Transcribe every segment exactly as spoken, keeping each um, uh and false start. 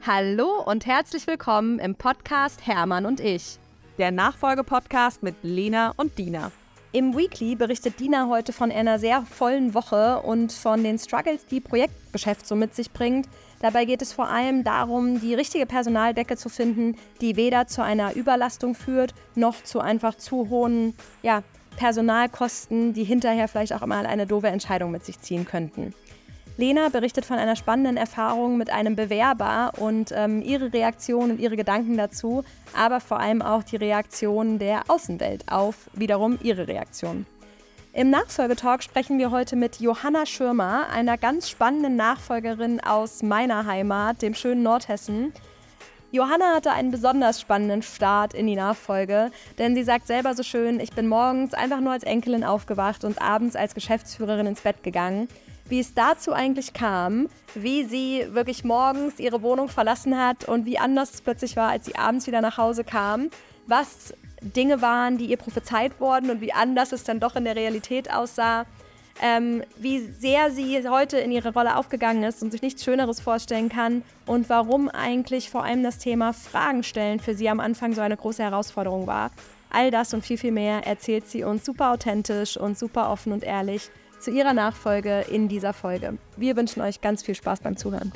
Hallo und herzlich willkommen im Podcast Hermann und ich. Der Nachfolge-Podcast mit Lena und Dina. Im Weekly berichtet Dina heute von einer sehr vollen Woche und von den Struggles, die Projektgeschäft so mit sich bringt. Dabei geht es vor allem darum, die richtige Personaldecke zu finden, die weder zu einer Überlastung führt, noch zu einfach zu hohen ja, Personalkosten, die hinterher vielleicht auch mal eine doofe Entscheidung mit sich ziehen könnten. Lena berichtet von einer spannenden Erfahrung mit einem Bewerber und ähm, ihre Reaktion und ihre Gedanken dazu, aber vor allem auch die Reaktion der Außenwelt auf wiederum ihre Reaktion. Im Nachfolgetalk sprechen wir heute mit Johanna Schirmer, einer ganz spannenden Nachfolgerin aus meiner Heimat, dem schönen Nordhessen. Johanna hatte einen besonders spannenden Start in die Nachfolge, denn sie sagt selber so schön, ich bin morgens einfach nur als Enkelin aufgewacht und abends als Geschäftsführerin ins Bett gegangen. Wie es dazu eigentlich kam, wie sie wirklich morgens ihre Wohnung verlassen hat und wie anders es plötzlich war, als sie abends wieder nach Hause kam, was Dinge waren, die ihr prophezeit wurden und wie anders es dann doch in der Realität aussah, ähm, wie sehr sie heute in ihre Rolle aufgegangen ist und sich nichts Schöneres vorstellen kann und warum eigentlich vor allem das Thema Fragen stellen für sie am Anfang so eine große Herausforderung war. All das und viel, viel mehr erzählt sie uns super authentisch und super offen und ehrlich zu ihrer Nachfolge in dieser Folge. Wir wünschen euch ganz viel Spaß beim Zuhören.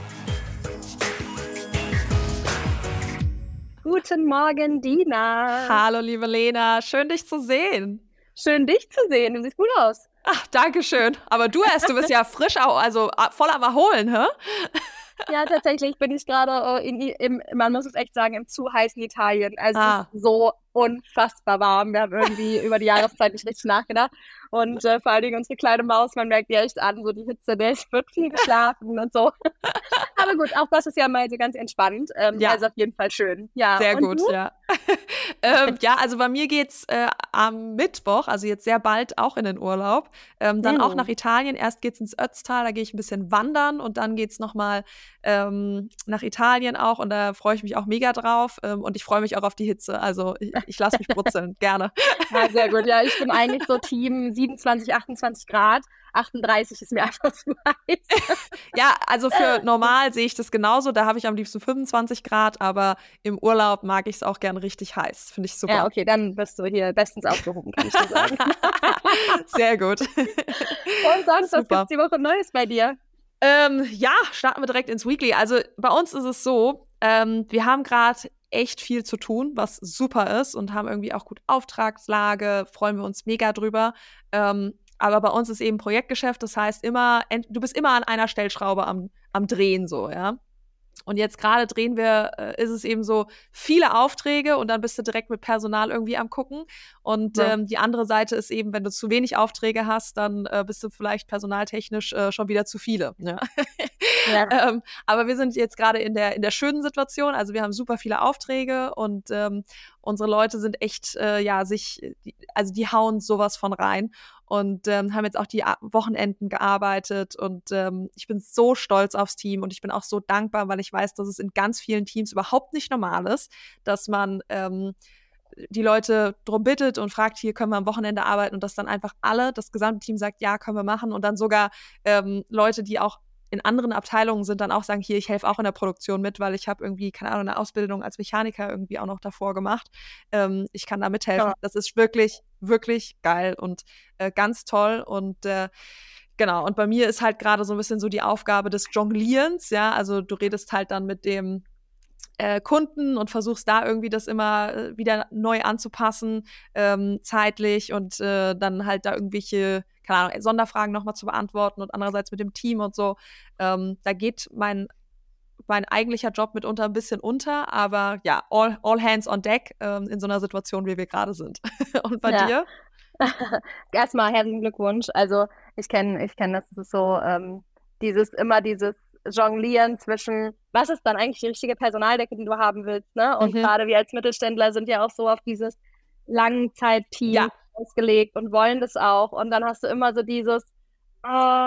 Guten Morgen, Dina. Hallo, liebe Lena. Schön, dich zu sehen. Schön, dich zu sehen. Du siehst gut aus. Ach, danke schön. Aber du erst, du bist ja frisch, also voll am Erholen, hä? Ja, tatsächlich bin ich gerade äh, in, im, man muss es echt sagen, im zu heißen Italien. Also ah. es ist so unfassbar warm. Wir haben irgendwie über die Jahreszeit nicht richtig nachgedacht. Und äh, vor allen Dingen unsere kleine Maus, man merkt die echt an, so die Hitze, der wird viel geschlafen und so. Aber gut, auch das ist ja mal so ganz entspannt. Ähm, ja. Also auf jeden Fall schön. Ja. Sehr und gut, du? ja. ähm, ja, also bei mir geht's äh, am Mittwoch, also jetzt sehr bald auch in den Urlaub. Ähm, dann Mhm. auch nach Italien. Erst geht's ins Ötztal, da gehe ich ein bisschen wandern und dann geht's nochmal ähm, nach Italien auch und da freue ich mich auch mega drauf ähm, und ich freue mich auch auf die Hitze. Also ich, ich lasse mich brutzeln, gerne. Ja, sehr gut. Ja, ich bin eigentlich so Team siebenundzwanzig, achtundzwanzig Grad. achtunddreißig ist mir einfach zu heiß. Ja, also für normal sehe ich das genauso. Da habe ich am liebsten fünfundzwanzig Grad, aber im Urlaub mag ich es auch gern richtig heiß. Finde ich super. Ja, okay, dann bist du hier bestens aufgehoben, kann ich dir sagen. Sehr gut. Und sonst, was gibt's die Woche Neues bei dir? Ähm, ja, starten wir direkt ins Weekly. Also bei uns ist es so, ähm, wir haben gerade echt viel zu tun, was super ist und haben irgendwie auch gut Auftragslage, freuen wir uns mega drüber. Ähm, aber bei uns ist eben Projektgeschäft, das heißt immer, du bist immer an einer Stellschraube am, am Drehen so, ja. Und jetzt gerade drehen wir, äh, ist es eben so viele Aufträge und dann bist du direkt mit Personal irgendwie am gucken. Und Ja. ähm, die andere Seite ist eben, wenn du zu wenig Aufträge hast, dann äh, bist du vielleicht personaltechnisch äh, schon wieder zu viele. Ja. Ja. ähm, aber wir sind jetzt gerade in der in der schönen Situation. Also wir haben super viele Aufträge und ähm, unsere Leute sind echt, äh, ja, sich, die, also die hauen sowas von rein. Und ähm, haben jetzt auch die Wochenenden gearbeitet und ähm, ich bin so stolz aufs Team und ich bin auch so dankbar, weil ich weiß, dass es in ganz vielen Teams überhaupt nicht normal ist, dass man ähm, die Leute drum bittet und fragt, hier können wir am Wochenende arbeiten und dass dann einfach alle, das gesamte Team sagt, ja, können wir machen und dann sogar ähm, Leute, die auch in anderen Abteilungen sind, dann auch sagen, hier, ich helfe auch in der Produktion mit, weil ich habe irgendwie, keine Ahnung, eine Ausbildung als Mechaniker irgendwie auch noch davor gemacht. Ähm, ich kann da mithelfen. Ja. Das ist wirklich, wirklich geil und äh, ganz toll und äh, genau. Und bei mir ist halt gerade so ein bisschen so die Aufgabe des Jonglierens, ja, also du redest halt dann mit dem äh, Kunden und versuchst da irgendwie das immer äh, wieder neu anzupassen, ähm, zeitlich und äh, dann halt da irgendwelche, keine Ahnung, Sonderfragen nochmal zu beantworten und andererseits mit dem Team und so. Ähm, da geht mein mein eigentlicher Job mitunter ein bisschen unter, aber ja, all, all hands on deck ähm, in so einer Situation, wie wir gerade sind. Und bei Ja. dir? Erstmal herzlichen Glückwunsch. Also ich kenne ich kenn das, das ist so ähm, dieses, immer dieses Jonglieren zwischen, was ist dann eigentlich die richtige Personaldecke, die du haben willst, ne? Und Mhm. gerade wir als Mittelständler sind ja auch so auf dieses Langzeitteam Ja. ausgelegt und wollen das auch. Und dann hast du immer so dieses, äh,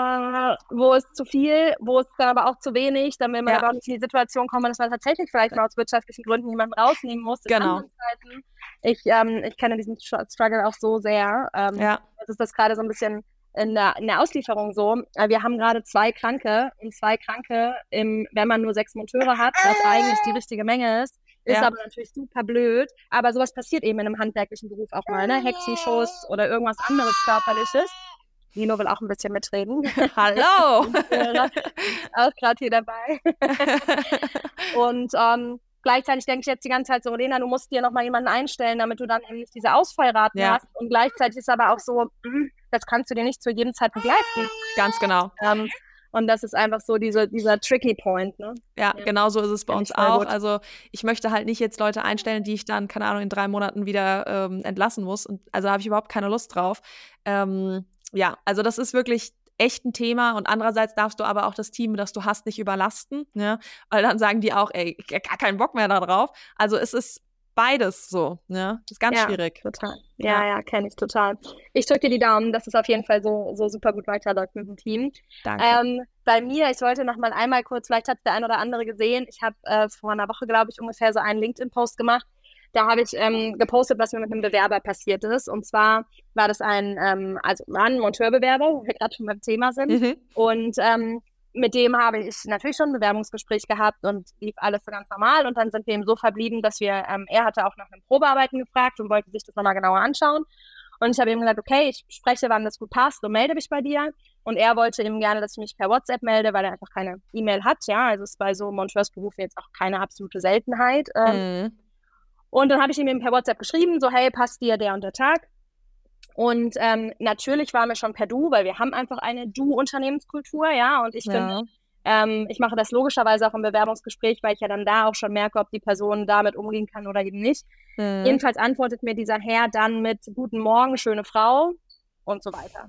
wo ist zu viel, wo ist dann aber auch zu wenig, dann will man Ja. aber auch nicht in die Situation kommen, dass man tatsächlich vielleicht mal aus wirtschaftlichen Gründen jemanden rausnehmen muss. In Genau. anderen Zeiten. Ich, ähm, ich kenne diesen Struggle auch so sehr. Ähm, Ja. Das ist das gerade so ein bisschen in der, in der Auslieferung so, äh, wir haben gerade zwei Kranke und zwei Kranke, im, wenn man nur sechs Monteure hat, was eigentlich die richtige Menge ist, ist Ja. aber natürlich super blöd. Aber sowas passiert eben in einem handwerklichen Beruf auch mal, ne? Hexenschuss oder irgendwas anderes Körperliches. Nino will auch ein bisschen mitreden. Hallo! Auch gerade hier dabei. Und ähm, gleichzeitig denke ich jetzt die ganze Zeit so, Lena, du musst dir nochmal jemanden einstellen, damit du dann eben nicht diese Ausfallraten Ja. hast. Und gleichzeitig ist aber auch so, mh, das kannst du dir nicht zu jedem Zeitpunkt leisten. Ganz genau. Ähm, und das ist einfach so diese, dieser tricky Point, ne? Ja, Ja. genau so ist es bei Kenn uns ich voll auch. gut. Also ich möchte halt nicht jetzt Leute einstellen, die ich dann, keine Ahnung, in drei Monaten wieder ähm, entlassen muss. Und also habe ich überhaupt keine Lust drauf. Ähm, ja, also das ist wirklich echt ein Thema. Und andererseits darfst du aber auch das Team, das du hast, nicht überlasten. Ne? Weil dann sagen die auch, ey, gar keinen Bock mehr da drauf. Also es ist beides so. Ne? Das ist ganz Ja, schwierig. total. Ja, ja, Ja. kenne ich total. Ich drücke dir die Daumen, dass es auf jeden Fall so, so super gut weiterläuft mit dem Team. Danke. Ähm, bei mir, ich wollte noch mal einmal kurz, vielleicht hat es der ein oder andere gesehen, ich habe äh, vor einer Woche, glaube ich, ungefähr so einen LinkedIn-Post gemacht. Da habe ich ähm, gepostet, was mir mit einem Bewerber passiert ist. Und zwar war das ein, ähm, also war ein Monteurbewerber, wo wir gerade schon beim Thema sind. Mhm. Und ähm, mit dem habe ich natürlich schon ein Bewerbungsgespräch gehabt und lief alles so ganz normal. Und dann sind wir eben so verblieben, dass wir, ähm, er hatte auch nach einem Probearbeiten gefragt und wollte sich das nochmal genauer anschauen. Und ich habe ihm gesagt, okay, ich spreche, wann das gut passt und melde mich bei dir. Und er wollte eben gerne, dass ich mich per WhatsApp melde, weil er einfach keine E-Mail hat. Ja, also ist bei so Monteursberufen jetzt auch keine absolute Seltenheit. Ähm, Mhm. Und dann habe ich ihm eben per WhatsApp geschrieben, so hey, passt dir der und der Tag? Und ähm, natürlich waren wir schon per Du, weil wir haben einfach eine Du-Unternehmenskultur, ja. Und ich Ja. finde, ähm, ich mache das logischerweise auch im Bewerbungsgespräch, weil ich ja dann da auch schon merke, ob die Person damit umgehen kann oder eben nicht. Mhm. Jedenfalls antwortet mir dieser Herr dann mit Guten Morgen, schöne Frau und so weiter.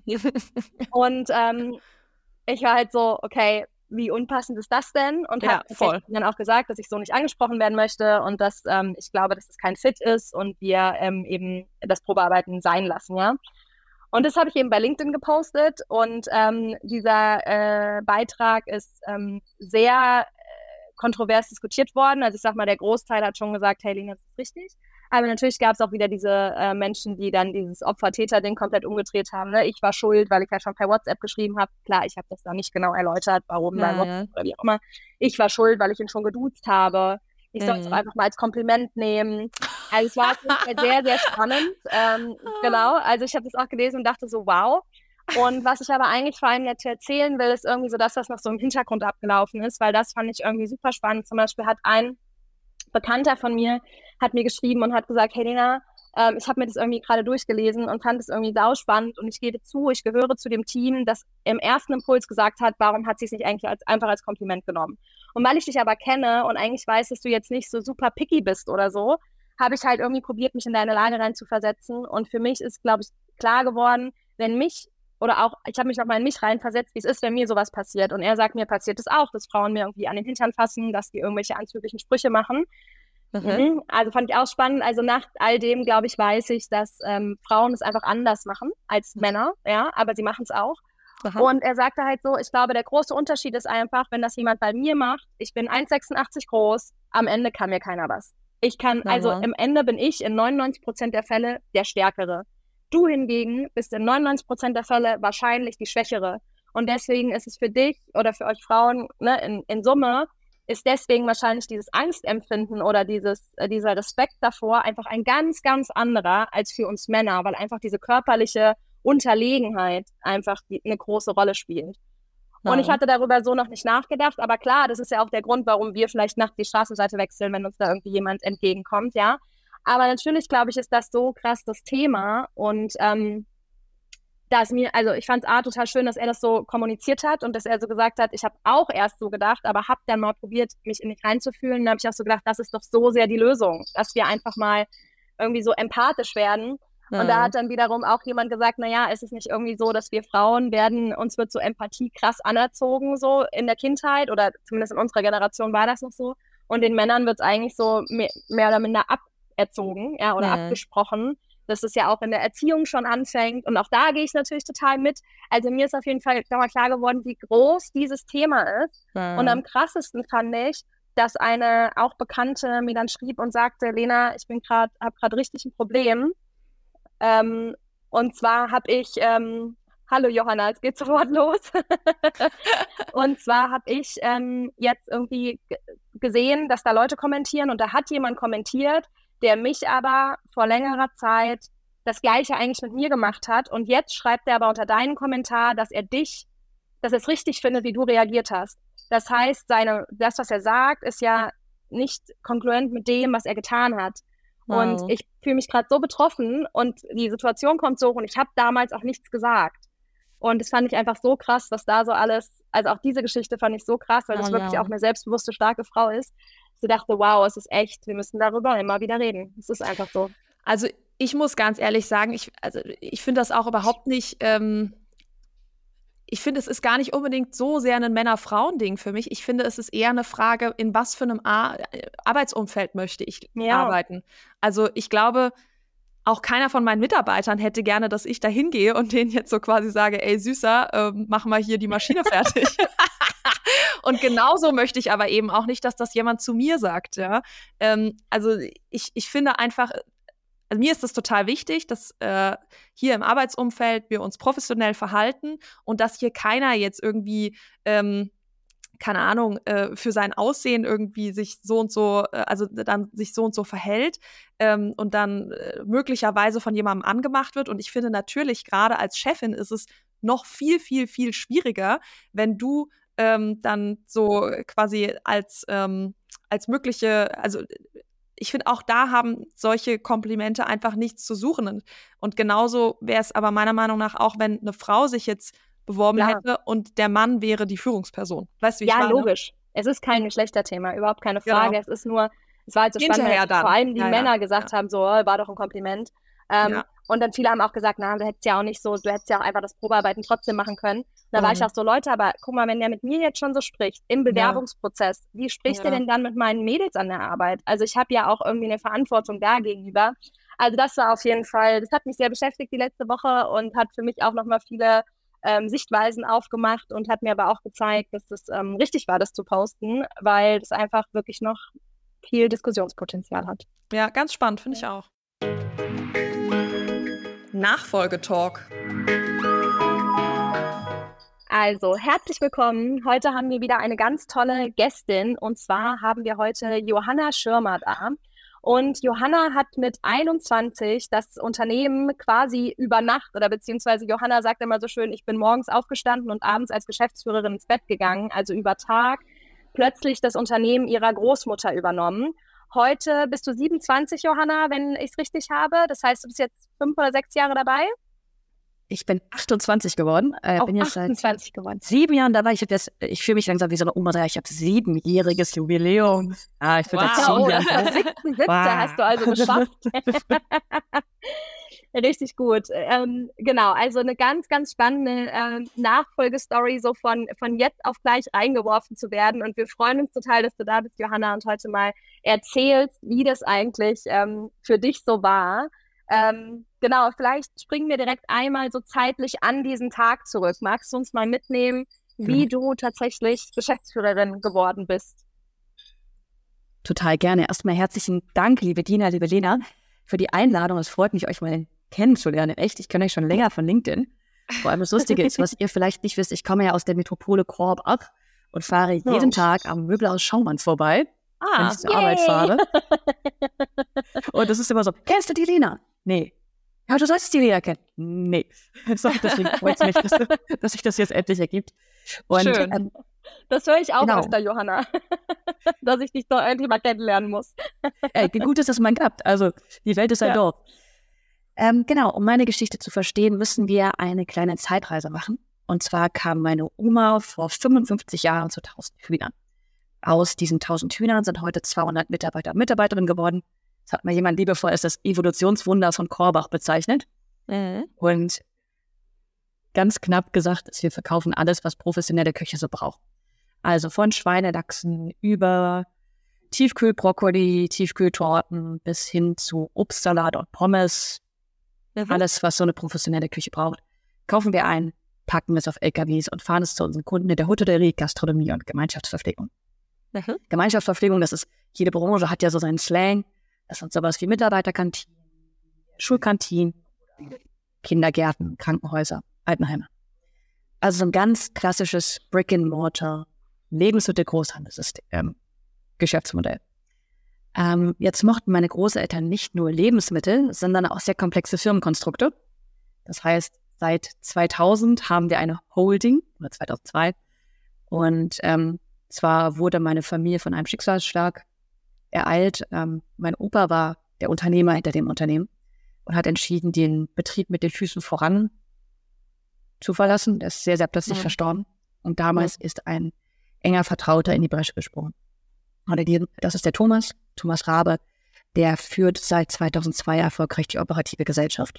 Und ähm, ich war halt so, okay, wie unpassend ist das denn? Und Ja, habe voll. dann auch gesagt, dass ich so nicht angesprochen werden möchte und dass ähm, ich glaube, dass es kein Fit ist und wir ähm, eben das Probearbeiten sein lassen, ja. Und das habe ich eben bei LinkedIn gepostet und ähm, dieser äh, Beitrag ist ähm, sehr äh, kontrovers diskutiert worden. Also ich sag mal, der Großteil hat schon gesagt, hey Lena, das ist richtig. Aber natürlich gab es auch wieder diese äh, Menschen, die dann dieses Opfer-Täter-Ding komplett umgedreht haben. Ne? Ich war schuld, weil ich ja schon per WhatsApp geschrieben habe. Klar, ich habe das da nicht genau erläutert, warum, Ja, bei ja. WhatsApp oder wie auch immer. Ich war schuld, weil ich ihn schon geduzt habe. Ich soll es Mhm. auch einfach mal als Kompliment nehmen. Also es war auf jeden Fall sehr, sehr spannend. Ähm, genau, also ich habe das auch gelesen und dachte so, wow. Und was ich aber eigentlich vor allem jetzt erzählen will, ist irgendwie so das, was noch so im Hintergrund abgelaufen ist, weil das fand ich irgendwie super spannend. Zum Beispiel hat ein Bekannter von mir hat mir geschrieben und hat gesagt, hey Lena, ähm, ich habe mir das irgendwie gerade durchgelesen und fand es irgendwie sauspannend und ich gebe zu, ich gehöre zu dem Team, das im ersten Impuls gesagt hat, warum hat sie es nicht eigentlich als, einfach als Kompliment genommen? Und weil ich dich aber kenne und eigentlich weiß, dass du jetzt nicht so super picky bist oder so, habe ich halt irgendwie probiert, mich in deine Lage rein zu versetzen und für mich ist, glaube ich, klar geworden, wenn mich oder auch, ich habe mich nochmal in mich reinversetzt, wie es ist, wenn mir sowas passiert. Und er sagt, mir passiert es auch, dass Frauen mir irgendwie an den Hintern fassen, dass die irgendwelche anzüglichen Sprüche machen. Mhm. Mhm. Also fand ich auch spannend. Also nach all dem, glaube ich, weiß ich, dass ähm, Frauen es einfach anders machen als Männer, ja, aber sie machen es auch. Aha. Und er sagte halt so, ich glaube, der große Unterschied ist einfach, wenn das jemand bei mir macht, ich bin eins Komma sechsundachtzig groß, am Ende kann mir keiner was. Ich kann, also Aha. im Ende bin ich in neunundneunzig Prozent der Fälle der Stärkere. Du hingegen bist in neunundneunzig Prozent der Fälle wahrscheinlich die Schwächere. Und deswegen ist es für dich oder für euch Frauen, ne, in, in Summe, ist deswegen wahrscheinlich dieses Angstempfinden oder dieses, äh, dieser Respekt davor einfach ein ganz, ganz anderer als für uns Männer, weil einfach diese körperliche Unterlegenheit einfach die, eine große Rolle spielt. Und ich Ja. hatte darüber so noch nicht nachgedacht, aber klar, das ist ja auch der Grund, warum wir vielleicht nachts die Straßenseite wechseln, wenn uns da irgendwie jemand entgegenkommt, ja. Aber natürlich, glaube ich, ist das so krass das Thema und ähm, da ist mir, also ich fand es A total schön, dass er das so kommuniziert hat und dass er so gesagt hat, ich habe auch erst so gedacht, aber habe dann mal probiert, mich in mich reinzufühlen. Da habe ich auch so gedacht, das ist doch so sehr die Lösung, dass wir einfach mal irgendwie so empathisch werden. Ja. Und da hat dann wiederum auch jemand gesagt, naja, ist es nicht irgendwie so, dass wir Frauen werden, uns wird so Empathie krass anerzogen, so in der Kindheit oder zumindest in unserer Generation war das noch so. Und den Männern wird es eigentlich so mehr, mehr oder minder aberzogen, ja, oder Ja. abgesprochen, dass es ja auch in der Erziehung schon anfängt. Und auch da gehe ich natürlich total mit. Also mir ist auf jeden Fall nochmal klar geworden, wie groß dieses Thema ist. Ja. Und am krassesten fand ich, dass eine auch Bekannte mir dann schrieb und sagte, Lena, ich bin gerade, habe gerade richtig ein Problem. Ähm, und zwar habe ich, ähm, hallo Johanna, es geht sofort los. Und zwar habe ich ähm, jetzt irgendwie g- gesehen, dass da Leute kommentieren und da hat jemand kommentiert, der mich aber vor längerer Zeit das Gleiche eigentlich mit mir gemacht hat. Und jetzt schreibt er aber unter deinen Kommentar, dass er dich, dass er es richtig findet, wie du reagiert hast. Das heißt, seine, das, was er sagt, ist ja nicht kongruent mit dem, was er getan hat. Wow. Und ich fühle mich gerade so betroffen und die Situation kommt so hoch und ich habe damals auch nichts gesagt. Und das fand ich einfach so krass, was da so alles, also auch diese Geschichte fand ich so krass, weil das Oh, wirklich ja. auch eine selbstbewusste, starke Frau ist. Ich dachte, wow, es ist echt, wir müssen darüber immer wieder reden. Es ist einfach so. Also ich muss ganz ehrlich sagen, ich, also ich finde das auch überhaupt nicht, ähm, ich finde, es ist gar nicht unbedingt so sehr ein Männer-Frauen-Ding für mich. Ich finde, es ist eher eine Frage, in was für einem Ar- Arbeitsumfeld möchte ich Ja. arbeiten. Also ich glaube, auch keiner von meinen Mitarbeitern hätte gerne, dass ich da hingehe und denen jetzt so quasi sage, ey Süßer, ähm, mach mal hier die Maschine fertig. Und genauso möchte ich aber eben auch nicht, dass das jemand zu mir sagt. Ja? Ähm, also ich, ich finde einfach, also mir ist es total wichtig, dass äh, hier im Arbeitsumfeld wir uns professionell verhalten und dass hier keiner jetzt irgendwie, ähm, keine Ahnung, äh, für sein Aussehen irgendwie sich so und so, äh, also dann sich so und so verhält ähm, und dann äh, möglicherweise von jemandem angemacht wird. Und ich finde natürlich, gerade als Chefin ist es noch viel, viel, viel schwieriger, wenn du ähm, dann so quasi als, ähm, als mögliche, also ich finde, auch da haben solche Komplimente einfach nichts zu suchen. Und, und genauso wäre es aber meiner Meinung nach auch, wenn eine Frau sich jetzt beworben Klar. hätte und der Mann wäre die Führungsperson. Weißt du, wie ich Ja, meine? logisch. Es ist kein Geschlechterthema, überhaupt keine Frage. Genau. Es ist nur, es war halt so spannend, Hinterher weil dann. vor allem die Ja, ja, Männer gesagt haben, so, oh, war doch ein Kompliment. Ähm, Ja. Und dann viele haben auch gesagt, na, du hättest ja auch nicht so, du hättest ja auch einfach das Probearbeiten trotzdem machen können. Und da war Mhm. ich auch so, Leute, aber guck mal, wenn der mit mir jetzt schon so spricht, im Bewerbungsprozess, wie spricht Ja. der denn dann mit meinen Mädels an der Arbeit? Also ich habe ja auch irgendwie eine Verantwortung da gegenüber. Also das war auf jeden Fall, das hat mich sehr beschäftigt die letzte Woche und hat für mich auch nochmal viele ähm, Sichtweisen aufgemacht und hat mir aber auch gezeigt, dass es ähm, richtig war, das zu posten, weil das einfach wirklich noch viel Diskussionspotenzial hat. Ja, ganz spannend, finde ich auch. Nachfolgetalk. Also, herzlich willkommen. Heute haben wir wieder eine ganz tolle Gästin und zwar haben wir heute Johanna Schirmer da. Und Johanna hat mit einundzwanzig das Unternehmen quasi über Nacht oder beziehungsweise Johanna sagt immer so schön, ich bin morgens aufgestanden und abends als Geschäftsführerin ins Bett gegangen, also über Tag, plötzlich das Unternehmen ihrer Großmutter übernommen. Heute bist du siebenundzwanzig, Johanna, wenn ich es richtig habe. Das heißt, du bist jetzt fünf oder sechs Jahre dabei? Ich bin achtundzwanzig geworden. Äh, Auch bin jetzt seit achtundzwanzig geworden. sieben Jahren dabei. Ich, hab jetzt, ich fühle mich langsam wie so eine Oma. Ich habe siebenjähriges Jubiläum. Ah, ich bin Wow. seit sieben Jahren Ja, dabei. siebten siebten Wow. hast du also geschafft. Richtig gut. Ähm, genau, also eine ganz, ganz spannende ähm, Nachfolgestory, so von, von jetzt auf gleich reingeworfen zu werden. Und wir freuen uns total, dass du da bist, Johanna, und heute mal erzählst, wie das eigentlich ähm, für dich so war. Ähm, genau, vielleicht springen wir direkt einmal so zeitlich an diesen Tag zurück. Magst du uns mal mitnehmen, wie Mhm. du tatsächlich Geschäftsführerin geworden bist? Total gerne. Erstmal herzlichen Dank, liebe Dina, liebe Lena, für die Einladung. Es freut mich, euch mal kennenzulernen. Echt, ich kenne euch schon länger von LinkedIn. Vor allem das Lustige ist, was ihr vielleicht nicht wisst, ich komme ja aus der Metropole Korb und fahre jeden Tag am Möbelhaus Schaumann vorbei, wenn Ah, ich zur Arbeit fahre. Und das ist immer so, kennst du die Lena? Nee. Ja, du solltest die Lena kennen. Nee. So, deswegen freut es mich, dass, dass sich das jetzt endlich ergibt. Und Schön. ähm, Das höre ich auch Genau. öfter, Johanna, dass ich dich doch endlich mal kennenlernen muss. ey, wie gut ist, dass man klappt. Also, die Welt ist ein Ja. Dorf. Ähm, genau, um meine Geschichte zu verstehen, müssen wir eine kleine Zeitreise machen. Und zwar kam meine Oma vor fünfundfünfzig Jahren zu tausend Hühnern. Aus diesen tausend Hühnern sind heute zweihundert Mitarbeiter und Mitarbeiterinnen geworden. Das hat mal jemand liebevoll als das Evolutionswunder von Korbach bezeichnet. Mhm. Und ganz knapp gesagt, ist, wir verkaufen alles, was professionelle Köche so brauchen. Also von Schweinelachsen über Tiefkühlbrokkoli, Tiefkühltorten bis hin zu Obstsalat und Pommes. Mhm. Alles, was so eine professionelle Küche braucht, kaufen wir ein, packen es auf L K Ws und fahren es zu unseren Kunden in der Hotellerie, Gastronomie und Gemeinschaftsverpflegung. Mhm. Gemeinschaftsverpflegung, das ist, jede Branche hat ja so seinen Slang. Das sind sowas wie Mitarbeiterkantinen, Schulkantinen, Kindergärten, Krankenhäuser, Altenheime. Also so ein ganz klassisches Brick-and-Mortar Lebensmittel-Großhandelssystem, ähm, Geschäftsmodell. Ähm, jetzt mochten meine Großeltern nicht nur Lebensmittel, sondern auch sehr komplexe Firmenkonstrukte. Das heißt, seit zweitausend haben wir eine Holding, oder zweitausendzwei, und ähm, zwar wurde meine Familie von einem Schicksalsschlag ereilt. Ähm, mein Opa war der Unternehmer hinter dem Unternehmen und hat entschieden, den Betrieb mit den Füßen voran zu verlassen. Der ist sehr, sehr plötzlich ja. verstorben. Und damals ja. ist ein enger Vertrauter in die Bresche gesprungen. Das ist der Thomas, Thomas Rabe, der führt seit zweitausendzwei erfolgreich die operative Gesellschaft.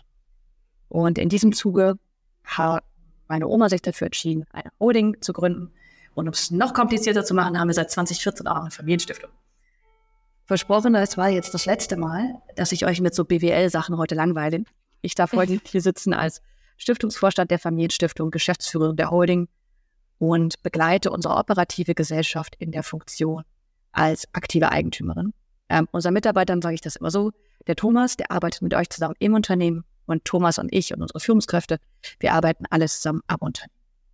Und in diesem Zuge hat meine Oma sich dafür entschieden, eine Holding zu gründen. Und um es noch komplizierter zu machen, haben wir seit zweitausendvierzehn auch eine Familienstiftung. Versprochen, es war jetzt das letzte Mal, dass ich euch mit so B W L-Sachen heute langweile. Ich darf heute hier sitzen als Stiftungsvorstand der Familienstiftung, Geschäftsführerin der Holding und begleite unsere operative Gesellschaft in der Funktion als aktive Eigentümerin. Ähm, unseren Mitarbeitern sage ich das immer so, der Thomas, der arbeitet mit euch zusammen im Unternehmen und Thomas und ich und unsere Führungskräfte, wir arbeiten alle zusammen am Unternehmen.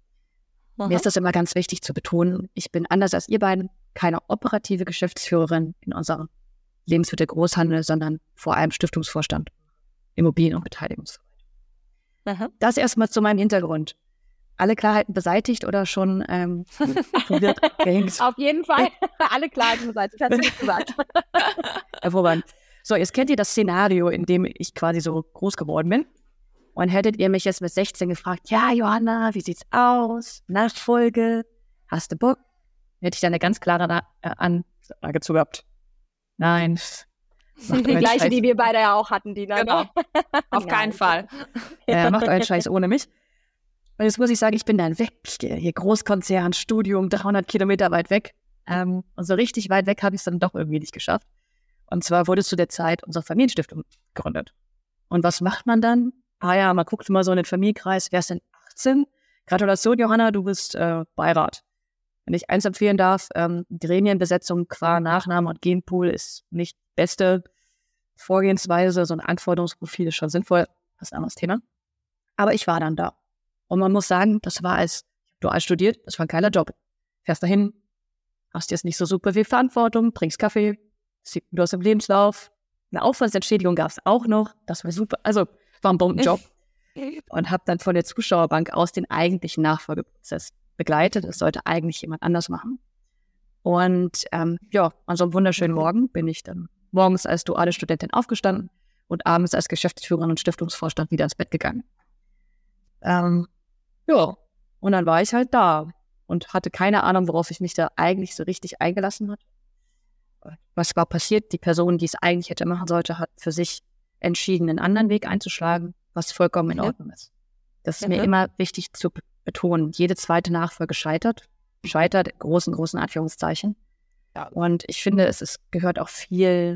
Aha. Mir ist das immer ganz wichtig zu betonen, ich bin anders als ihr beiden keine operative Geschäftsführerin in unserem Lebensmittelgroßhandel, sondern vor allem Stiftungsvorstand, Immobilien- und Beteiligungsverwaltung. Aha. Das erstmal zu meinem Hintergrund. Alle Klarheiten beseitigt oder schon ähm, probiert gehängt? Auf jeden Fall. Alle Klarheiten beseitigt. Hast du nicht gesagt. Hervorragend. So, jetzt kennt ihr das Szenario, in dem ich quasi so groß geworden bin. Und hättet ihr mich jetzt mit sechzehn gefragt, ja, Johanna, wie sieht's aus? Nachfolge? Hast du Bock? Hätte ich da eine ganz klare Na- äh, Ansage zu gehabt. Nein. Die gleiche, Scheiß. Die wir beide ja auch hatten, die dann. Genau. Auf keinen Fall. Ja, macht euren Scheiß ohne mich. Und jetzt muss ich sagen, ich bin dann weg. Hier Großkonzern, Studium, dreihundert Kilometer weit weg. Ähm, und so richtig weit weg habe ich es dann doch irgendwie nicht geschafft. Und zwar wurde zu der Zeit unsere Familienstiftung gegründet. Und was macht man dann? Ah ja, man guckt mal so in den Familienkreis. Wer ist denn achtzehn? Gratulation, Johanna, du bist äh, Beirat. Wenn ich eins empfehlen darf, ähm, Gremienbesetzung qua Nachname und Genpool ist nicht die beste Vorgehensweise. So ein Anforderungsprofil ist schon sinnvoll. Das ist ein anderes Thema. Aber ich war dann da. Und man muss sagen, das war als dual studiert, das war ein geiler Job. Fährst dahin, hast jetzt nicht so super viel Verantwortung, trinkst Kaffee, sieht gut aus im Lebenslauf. Eine Aufwandsentschädigung gab es auch noch. Das war super. Also war ein Bombenjob. Und habe dann von der Zuschauerbank aus den eigentlichen Nachfolgeprozess begleitet. Das sollte eigentlich jemand anders machen. Und ähm, ja, an so einem wunderschönen Morgen bin ich dann morgens als duale Studentin aufgestanden und abends als Geschäftsführerin und Stiftungsvorstand wieder ins Bett gegangen. Ähm, ja, und dann war ich halt da und hatte keine Ahnung, worauf ich mich da eigentlich so richtig eingelassen habe. Was war passiert? Die Person, die es eigentlich hätte machen sollte, hat für sich entschieden, einen anderen Weg einzuschlagen, was vollkommen in Ordnung ist. Das ist mhm. mir immer wichtig zu betonen. Jede zweite Nachfolge scheitert. Scheitert in großen, großen Anführungszeichen. Ja. Und ich finde, es ist, gehört auch viel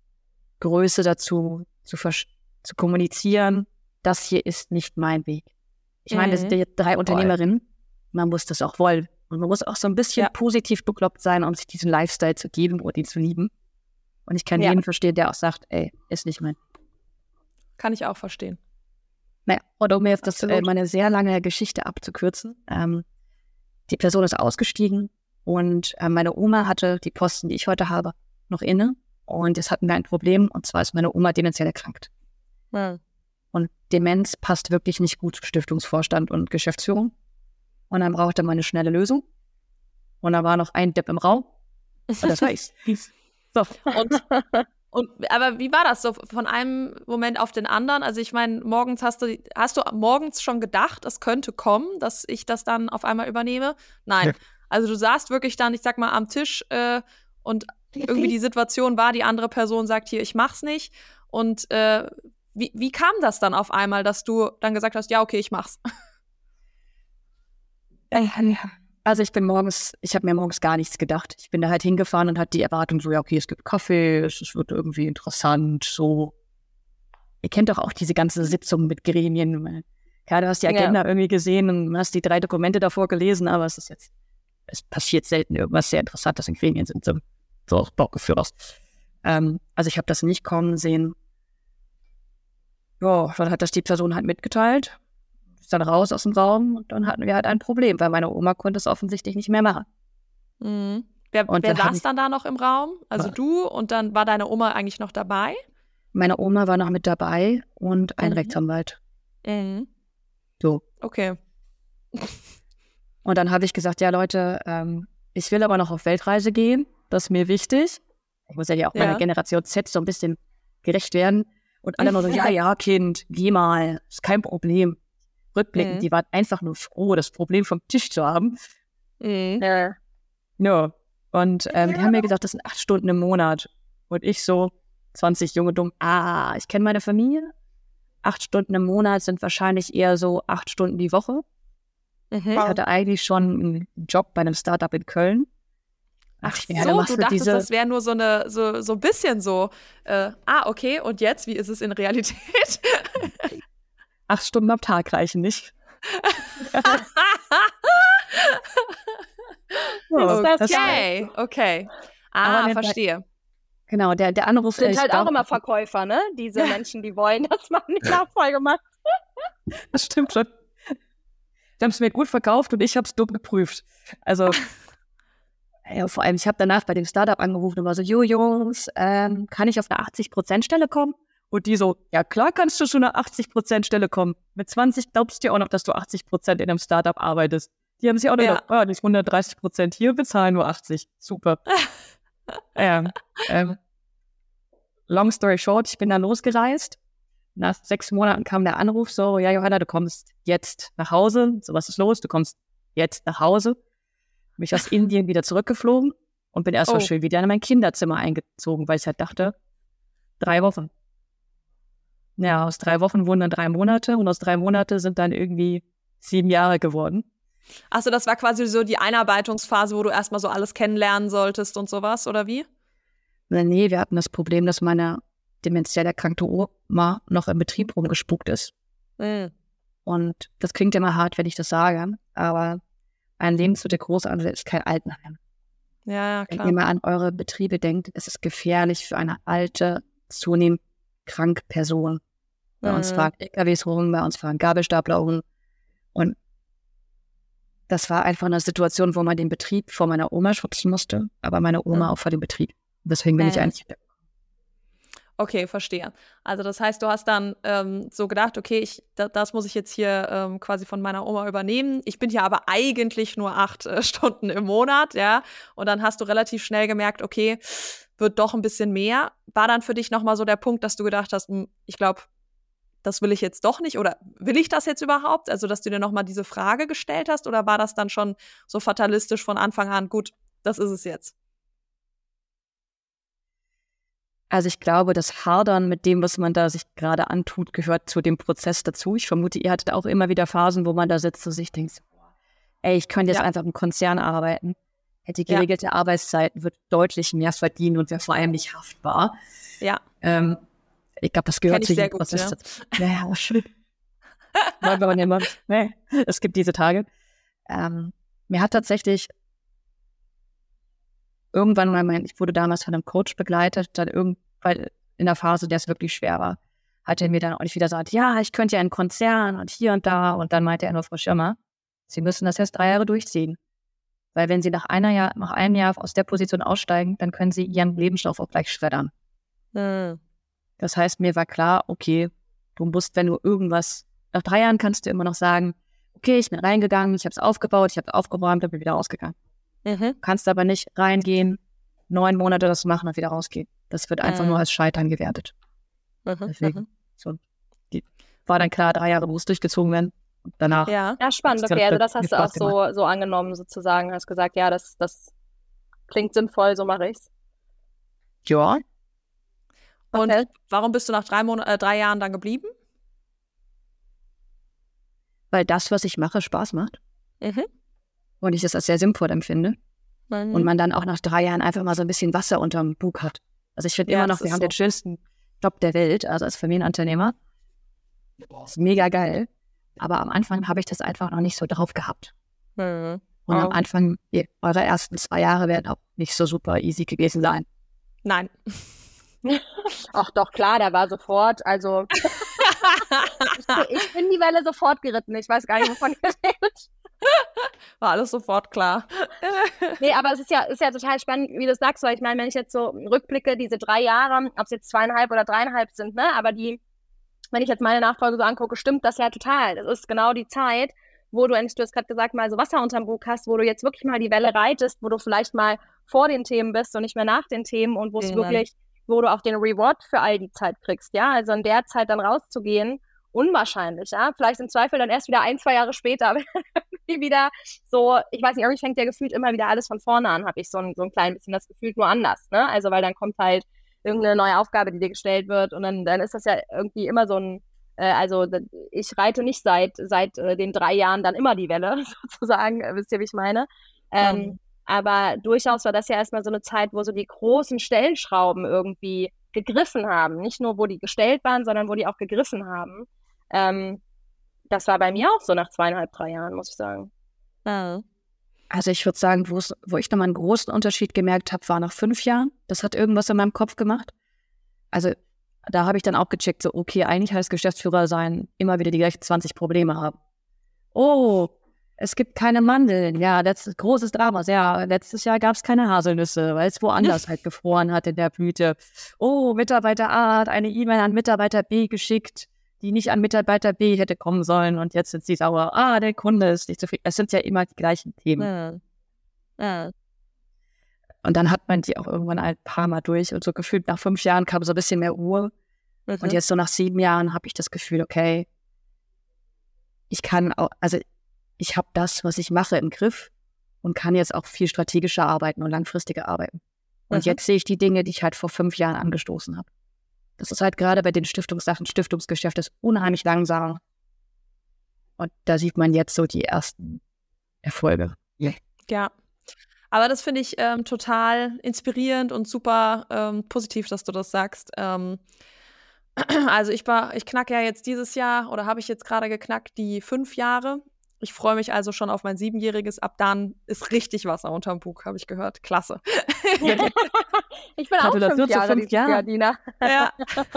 Größe dazu, zu, vers- zu kommunizieren, das hier ist nicht mein Weg. Ich meine, das sind ja drei Unternehmerinnen. Man muss das auch wollen. Und man muss auch so ein bisschen ja. positiv bekloppt sein, um sich diesen Lifestyle zu geben oder ihn zu lieben. Und ich kann ja. jeden verstehen, der auch sagt, ey, ist nicht mein. Kann ich auch verstehen. Naja, und um jetzt das, äh, meine sehr lange Geschichte abzukürzen, ähm, die Person ist ausgestiegen und äh, meine Oma hatte die Posten, die ich heute habe, noch inne. Und jetzt hatten wir ein Problem, und zwar ist meine Oma dementiell erkrankt. Hm. Und Demenz passt wirklich nicht gut zu Stiftungsvorstand und Geschäftsführung. Und dann brauchte man eine schnelle Lösung. Und da war noch ein Depp im Raum. Und das war ich's. So. Und, und, aber wie war das so von einem Moment auf den anderen? Also ich meine, morgens hast du, hast du morgens schon gedacht, es könnte kommen, dass ich das dann auf einmal übernehme? Nein. Ja. Also du saßt wirklich dann, ich sag mal, am Tisch äh, und irgendwie die Situation war, die andere Person sagt hier, ich mach's nicht. Und äh, Wie, wie kam das dann auf einmal, dass du dann gesagt hast, ja, okay, ich mach's? Also ich bin morgens, ich habe mir morgens gar nichts gedacht. Ich bin da halt hingefahren und hatte die Erwartung so, ja, okay, es gibt Kaffee, es, es wird irgendwie interessant, so. Ihr kennt doch auch diese ganze Sitzung mit Gremien. Ja, du hast die Agenda ja. irgendwie gesehen und hast die drei Dokumente davor gelesen, aber es ist jetzt, es passiert selten irgendwas sehr Interessantes in Gremien sind, so, so Bauchgefühl aus. Ähm, also ich habe das nicht kommen sehen. Ja, dann hat das die Person halt mitgeteilt. dann raus aus dem Raum und dann hatten wir halt ein Problem, weil meine Oma konnte es offensichtlich nicht mehr machen. Mhm. Wer, Und wer dann hab saß ich- dann da noch im Raum? Also Ja. du und dann war deine Oma eigentlich noch dabei? Meine Oma war noch mit dabei und ein Mhm. Rechtsanwalt. Mhm. So. Okay. Und dann habe ich gesagt, ja Leute, ähm, ich will aber noch auf Weltreise gehen. Das ist mir wichtig. Ich muss ja auch Ja. meiner Generation Z so ein bisschen gerecht werden. Und alle immer so, ja, ja, Kind, geh mal, ist kein Problem. Rückblickend, Mhm. die waren einfach nur froh, das Problem vom Tisch zu haben. Mhm. Ja. Ja. Und ähm, die haben mir gesagt, das sind acht Stunden im Monat. Und ich so, zwanzig junge dumm, ah, ich kenne meine Familie. Acht Stunden im Monat sind wahrscheinlich eher so acht Stunden die Woche. Ich Mhm. hatte eigentlich schon einen Job bei einem Startup in Köln. Ach Ja, dann so, machst du du dachtest, diese- das wäre nur so eine, so, so ein bisschen so, äh, ah, okay, und jetzt, wie ist es in Realität? Acht Stunden am Tag reichen nicht. Ja, Ist das das- Okay, okay. Ah, Aber ne, verstehe. Genau, der, der Anruf Sind ich halt glaub, auch immer Verkäufer, ne? Diese Menschen, die wollen, dass man eine Nachfolge macht. Das stimmt schon. Die haben es mir gut verkauft und ich habe es dumm geprüft. Also, ja, vor allem, ich habe danach bei dem Startup angerufen und war so, jo Jungs, ähm, kann ich auf eine achtzig Prozent Stelle kommen? Und die so, ja klar kannst du schon eine achtzig Prozent Stelle kommen. Mit zwanzig glaubst du dir auch noch, dass du achtzig Prozent in einem Startup arbeitest. Die haben sich auch noch Ja. gedacht, oh, die ist hundertdreißig Prozent hier, bezahlen nur achtzig. Super. ähm, ähm, long story short, ich bin dann losgereist. Nach sechs Monaten kam der Anruf so, ja Johanna, du kommst jetzt nach Hause. So, was ist los? Du kommst jetzt nach Hause. Bin ich aus Indien wieder zurückgeflogen und bin erstmal Oh. schön wieder in mein Kinderzimmer eingezogen, weil ich halt dachte, drei Wochen. Ja, aus drei Wochen wurden dann drei Monate und aus drei Monate sind dann irgendwie sieben Jahre geworden. Achso, das war quasi so die Einarbeitungsphase, wo du erstmal so alles kennenlernen solltest und sowas, oder wie? Na, nee, wir hatten das Problem, dass meine demenziell erkrankte Oma noch im Betrieb rumgespuckt ist. Mhm. Und das klingt immer hart, wenn ich das sage, aber ein Lebensmittelgroßhandel ist kein Altenheim. Ja, ja, Wenn klar. ihr mal an eure Betriebe denkt, es ist gefährlich für eine alte, zunehmend kranke Person. Bei uns Mhm. fahren L K Ws rum, bei uns fahren Gabelstapler rum. Und das war einfach eine Situation, wo man den Betrieb vor meiner Oma schützen musste, aber meine Oma Mhm. auch vor dem Betrieb. Deswegen bin ich Mhm. eigentlich Okay, verstehe. Also das heißt, du hast dann ähm, so gedacht, okay, ich, da, das muss ich jetzt hier ähm, quasi von meiner Oma übernehmen. Ich bin hier aber eigentlich nur acht äh, Stunden im Monat, ja. Und dann hast du relativ schnell gemerkt, okay, wird doch ein bisschen mehr. War dann für dich nochmal so der Punkt, dass du gedacht hast, hm, ich glaube, das will ich jetzt doch nicht oder will ich das jetzt überhaupt? Also, dass du dir nochmal diese Frage gestellt hast oder war das dann schon so fatalistisch von Anfang an, gut, das ist es jetzt? Also ich glaube, das Hadern mit dem, was man da sich gerade antut, gehört zu dem Prozess dazu. Ich vermute, ihr hattet auch immer wieder Phasen, wo man da sitzt und sich denkt, ey, ich könnte jetzt Ja. einfach im Konzern arbeiten, hätte Ja. geregelte Arbeitszeiten, würde deutlich mehr verdienen und wäre vor allem nicht haftbar. Ja. Ähm, ich glaube, das gehört Kenn ich zu sehr diesem gut, Prozess ja. dazu. Naja, schön. Wollen wir mal nehmen. Nee, es gibt diese Tage. Ähm, mir hat tatsächlich irgendwann mal mein, ich wurde damals von einem Coach begleitet, dann irgendwann in der Phase, der es wirklich schwer war, hat er mir dann auch nicht wieder gesagt, ja, ich könnte ja in einen Konzern und hier und da. Und dann meinte er nur, Frau Schirmer, Sie müssen das erst drei Jahre durchziehen. Weil wenn Sie nach einer Jahr, nach einem Jahr aus der Position aussteigen, dann können Sie Ihren Lebenslauf auch gleich schreddern. Hm. Das heißt, mir war klar, okay, du musst, wenn du irgendwas, nach drei Jahren kannst du immer noch sagen, okay, ich bin reingegangen, ich habe es aufgebaut, ich habe es aufgeräumt, dann bin wieder rausgegangen. Mhm. Kannst aber nicht reingehen, neun Monate das machen und wieder rausgehen. Das wird einfach Mhm. nur als Scheitern gewertet. Mhm. Deswegen, Mhm. so, die, war dann klar, drei Jahre muss durchgezogen werden. Und danach, Ja. Ja, spannend. Das Okay, hat also das mir hast du Spaß auch so, so angenommen sozusagen. Hast gesagt, ja, das, das klingt sinnvoll, so mache ich's. ja, Und Okay. warum bist du nach drei, Monat, äh, drei Jahren dann geblieben? weil das, was ich mache, Spaß macht. Mhm. Und ich das als sehr sinnvoll empfinde. Mhm. Und man dann auch nach drei Jahren einfach mal so ein bisschen Wasser unterm Bug hat. Also ich finde Ja, immer noch, das wir ist haben so. den schönsten Job der Welt, also als Familienunternehmer. Das ist mega geil. Aber am Anfang habe ich das einfach noch nicht so drauf gehabt. Mhm. Und Oh. am Anfang, ja, eure ersten zwei Jahre werden auch nicht so super easy gewesen sein. Nein. Ach doch, klar, der war sofort. Also ich, ich bin die Welle sofort geritten. Ich weiß gar nicht, wovon ihr redet. War alles sofort klar. Nee, aber es ist ja, ist ja total spannend, wie du sagst, weil ich meine, wenn ich jetzt so rückblicke, diese drei Jahre, ob es jetzt zweieinhalb oder dreieinhalb sind, ne, aber die, wenn ich jetzt meine Nachfolge so angucke, stimmt das ja total. Das ist genau die Zeit, wo du, du hast gerade gesagt, mal so Wasser unterm Bug hast, wo du jetzt wirklich mal die Welle reitest, wo du vielleicht mal vor den Themen bist und nicht mehr nach den Themen und wo es Ja. wirklich, wo du auch den Reward für all die Zeit kriegst, ja, also in der Zeit dann rauszugehen, unwahrscheinlich, ja, vielleicht im Zweifel dann erst wieder ein, zwei Jahre später, wieder so, ich weiß nicht, irgendwie fängt ja gefühlt immer wieder alles von vorne an, habe ich so ein, so ein klein bisschen das Gefühl, nur anders, ne, also weil dann kommt halt irgendeine neue Aufgabe, die dir gestellt wird und dann, dann ist das ja irgendwie immer so ein, äh, also ich reite nicht seit, seit äh, den drei Jahren dann immer die Welle, sozusagen, äh, wisst ihr, wie ich meine, ähm, mhm. aber durchaus war das ja erstmal so eine Zeit, wo so die großen Stellschrauben irgendwie gegriffen haben, nicht nur, wo die gestellt waren, sondern wo die auch gegriffen haben. Ähm, das war bei mir auch so nach zweieinhalb, drei Jahren, muss ich sagen. Ja. Also ich würde sagen, wo ich nochmal einen großen Unterschied gemerkt habe, war nach fünf Jahren. Das hat irgendwas in meinem Kopf gemacht. Also da habe ich dann auch gecheckt, so okay, eigentlich heißt Geschäftsführer sein, immer wieder die gleichen zwanzig Probleme haben. Oh, es gibt keine Mandeln. Ja, das ist großes Drama. Ja, letztes Jahr gab es keine Haselnüsse, weil es woanders halt gefroren hat in der Blüte. Oh, Mitarbeiter A hat eine E-Mail an Mitarbeiter B geschickt, die nicht an Mitarbeiter B hätte kommen sollen und jetzt sind sie sauer. Ah, der Kunde ist nicht zufrieden. Es sind ja immer die gleichen Themen. Ja. Ja. Und dann hat man die auch irgendwann ein paar Mal durch und so gefühlt nach fünf Jahren kam so ein bisschen mehr Ruhe. Mhm. Und jetzt so nach sieben Jahren habe ich das Gefühl, okay, ich kann auch, also ich habe das, was ich mache, im Griff und kann jetzt auch viel strategischer arbeiten und langfristiger arbeiten. Und mhm. jetzt sehe ich die Dinge, die ich halt vor fünf Jahren angestoßen habe. Das ist halt gerade bei den Stiftungssachen, Stiftungsgeschäft ist unheimlich langsam. Und da sieht man jetzt so die ersten Erfolge. Yeah. Ja, aber das finde ich ähm, total inspirierend und super ähm, positiv, dass du das sagst. Ähm, also ich war, ich knacke ja jetzt dieses Jahr oder habe ich jetzt gerade geknackt die fünf Jahre. Ich freue mich also schon auf mein Siebenjähriges. Ab dann ist richtig Wasser unterm Bug, habe ich gehört. Klasse. Ich bin auch fünf Jahre, fünf Jahre. Dina. Ja.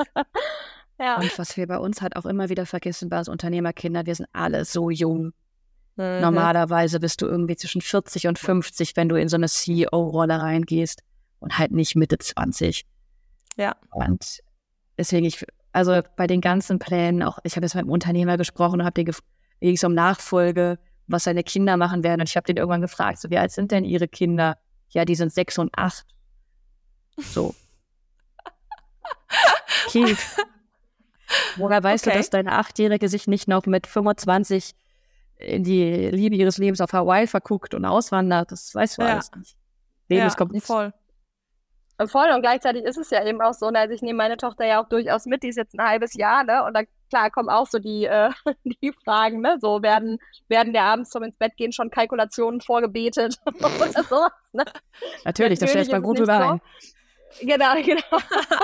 Ja. Und was wir bei uns halt auch immer wieder vergessen bei uns Unternehmerkinder, wir sind alle so jung. Mhm. Normalerweise bist du irgendwie zwischen vierzig und fünfzig, wenn du in so eine C E O-Rolle reingehst und halt nicht Mitte zwanzig. Ja. Und deswegen, ich, also bei den ganzen Plänen, auch ich habe jetzt mit einem Unternehmer gesprochen und habe den gefragt, ging es um Nachfolge, was seine Kinder machen werden. Und ich habe den irgendwann gefragt, so, wie alt sind denn ihre Kinder? Ja, die sind sechs und acht. So. Kind. Woher weißt Okay. du, dass deine Achtjährige sich nicht noch mit fünfundzwanzig in die Liebe ihres Lebens auf Hawaii verguckt und auswandert? Das weißt du Ja. alles nicht. Leben Ja, ist kompliziert. voll. Und voll und gleichzeitig ist es ja eben auch so, ne, also ich nehme meine Tochter ja auch durchaus mit, die ist jetzt ein halbes Jahr, ne, und dann, klar, kommen auch so die, äh, die Fragen, ne, so werden, werden der abends zum ins Bett gehen schon Kalkulationen vorgebetet oder sowas, ne. Natürlich, das stellt man gut ist es drüber nicht ein. so. Genau, genau.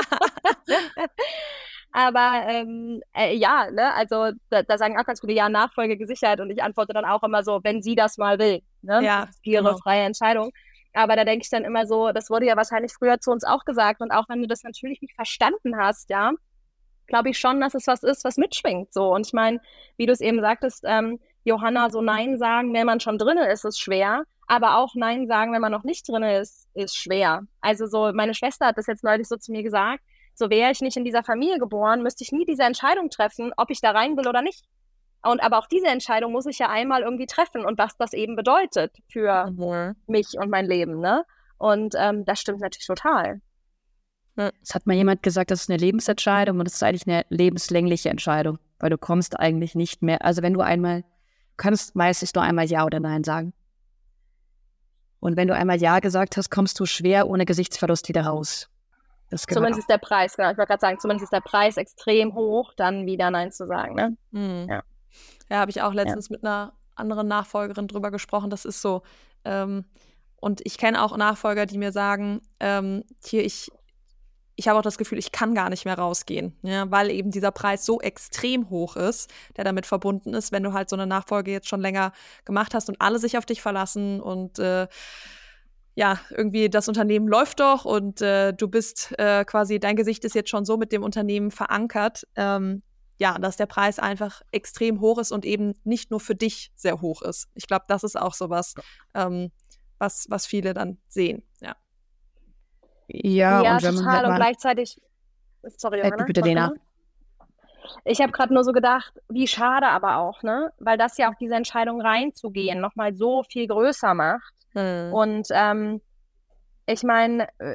Aber ähm, äh, ja, ne, also da, da sagen auch ganz viele, ja, Nachfolge gesichert und ich antworte dann auch immer so, wenn sie das mal will, ne, Ja, das ist ihre genau. freie Entscheidung. Aber da denke ich dann immer so, das wurde ja wahrscheinlich früher zu uns auch gesagt und auch wenn du das natürlich nicht verstanden hast, ja, glaube ich schon, dass es was ist, was mitschwingt, so. Und ich meine, wie du es eben sagtest, ähm, Johanna, so Nein sagen, wenn man schon drin ist, ist schwer, aber auch Nein sagen, wenn man noch nicht drin ist, ist schwer. Also so, meine Schwester hat das jetzt neulich so zu mir gesagt, so wäre ich nicht in dieser Familie geboren, müsste ich nie diese Entscheidung treffen, ob ich da rein will oder nicht. Und aber auch diese Entscheidung muss ich ja einmal irgendwie treffen und was das eben bedeutet für Mhm. mich und mein Leben, ne? Und ähm, das stimmt natürlich total. Es hat mal jemand gesagt, das ist eine Lebensentscheidung und es ist eigentlich eine lebenslängliche Entscheidung, weil du kommst eigentlich nicht mehr, also wenn du einmal, du kannst meistens nur einmal Ja oder Nein sagen. Und wenn du einmal Ja gesagt hast, kommst du schwer ohne Gesichtsverlust wieder raus. Das Zumindest ist der Preis, genau, ich wollte gerade sagen, zumindest ist der Preis extrem hoch, dann wieder Nein zu sagen, ne? Mhm. Ja. Ja, habe ich auch letztens mit einer anderen Nachfolgerin drüber gesprochen. Das ist so. Ähm, und ich kenne auch Nachfolger, die mir sagen, ähm, hier, ich, ich habe auch das Gefühl, ich kann gar nicht mehr rausgehen, ja, weil eben dieser Preis so extrem hoch ist, der damit verbunden ist, wenn du halt so eine Nachfolge jetzt schon länger gemacht hast und alle sich auf dich verlassen und äh, ja, irgendwie das Unternehmen läuft doch und äh, du bist äh, quasi, dein Gesicht ist jetzt schon so mit dem Unternehmen verankert. Ähm, ja, dass der Preis einfach extrem hoch ist und eben nicht nur für dich sehr hoch ist. Ich glaube, das ist auch sowas, ähm, was, was viele dann sehen, ja. Ja, Ja, und wenn man total. halt Und mal, gleichzeitig, sorry, äh, Johanna, bitte, mach du Lena. mal. Ich habe gerade nur so gedacht, wie schade aber auch, ne? Weil das ja auch diese Entscheidung reinzugehen nochmal so viel größer macht. Hm. Und ähm, ich meine, äh,